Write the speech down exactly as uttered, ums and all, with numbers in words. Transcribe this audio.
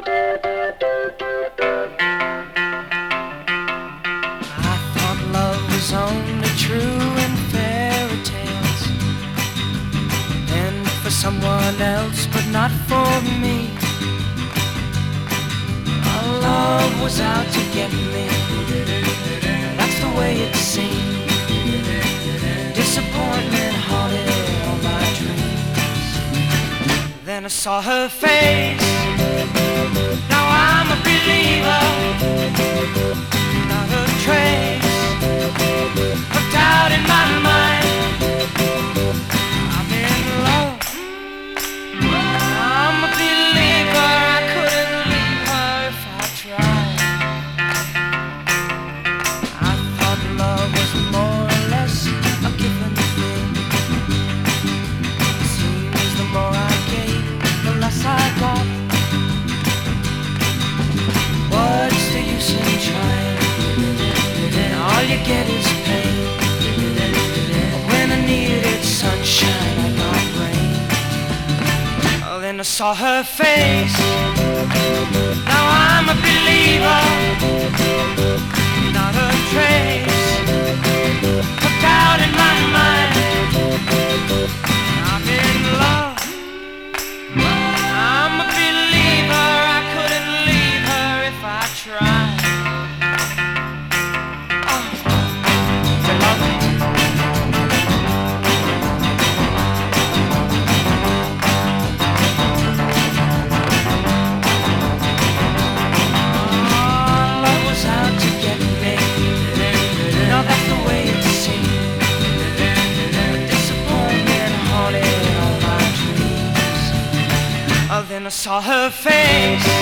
I thought love was only true in fairy tales, and for someone else, but not for me. Our love was out to get me. That's the way it seemed. Disappointment haunted all my dreams. Then I saw her face. Now I'm a believer. Not a trace of doubt in my mind. I'm in love. I'm a believer. I couldn't leave her if I tried. I thought love was more or less a given thing. Seems the more I gave, the less I got. What's the use in trying? All you get is pain. When I needed sunshine, I got rain. Oh, then I saw her face. Now I'm a believer. Not a trace of doubt in my mind. I'm in love. I'm a believer. I couldn't leave her if I tried. Oh, you love me. Oh, love was out to get me. No, that's the way it seemed. Disappointment haunted all my dreams. Oh, then I saw her face.